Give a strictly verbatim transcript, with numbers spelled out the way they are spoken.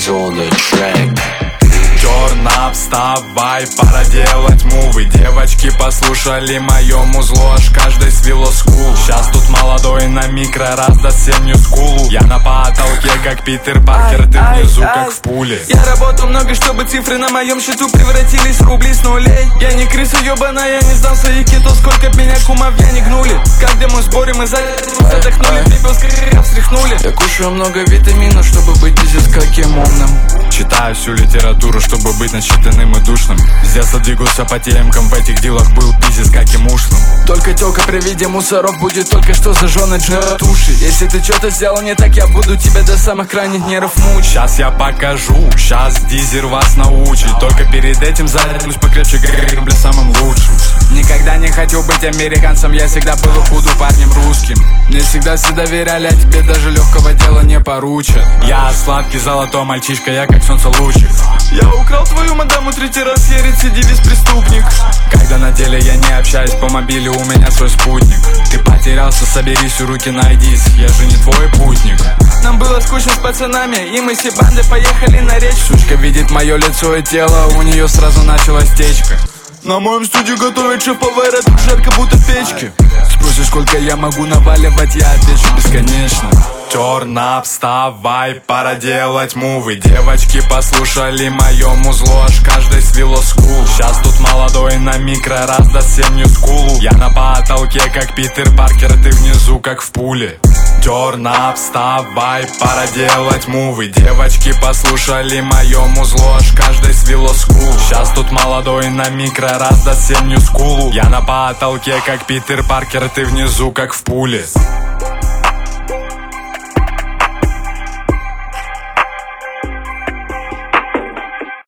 control the track. Turn up, вставай, пора делать мувы. Девочки послушали мое музло, аж каждой свело скул. Сейчас тут молодой на микро раздаст всем нью-скулу. Я на потолке, как Питер Паркер, ты внизу, как в пуле. Я работал много, чтобы цифры на моем счету превратились в рубли с нулей. Я не крыса ебаная, я не сдался и киту, сколько б меня кумов я не гнули. Каждый мой сборе мы задохнули, пепел с крыльев встряхнули. Я кушаю много витаминов, чтобы быть пиздец каким умным. Читаю всю литературу, чтобы быть начитанным и душным. С детства двигался по темкам, в этих делах был пиздец каким ушлым. Только тёлка при виде мусоров будет только что зажжённой туши. Если ты что-то сделал не так, я буду тебя до самых крайних нервов мучить. Сейчас я покажу, сейчас Дизер вас научит. Только перед этим зарядимся покрепче, говорим, бля, самым лучшим. Никогда не хотел быть американцем, я всегда был и буду парнем русским. Мне всегда все доверяли, а тебе даже легкого дела не поручат. Я сладкий золотой мальчишка, я как солнце лучик. Я украл твою мадаму третий раз, я рецидивист преступник. Когда на деле я не общаюсь по мобиле, у меня свой спутник. Ты потерялся, соберись, у руки найдись, я же не твой путник. Нам было скучно с пацанами, и мы все банды поехали на речь. Сучка видит мое лицо и тело, у нее сразу началась течка. На моем студии готовят шеф-повара, тут жарко будто в печке. Спросишь, сколько я могу наваливать, я отвечу бесконечно. Turn up, вставай, пора делать мувы. Девочки послушали мое музло, аж каждой свело скул. Сейчас тут молодой на микро раздаст всем нью-скулу. Я на потолке, как Питер Паркер, ты внизу, как в пуле. Turn up, вставай, пора делать мувы. Девочки послушали мое музло, аж каждой свело скул. Сейчас тут молодой на микро раздаст всем нью-скулу. Я на потолке, как Питер Паркер, ты внизу, как в пуле.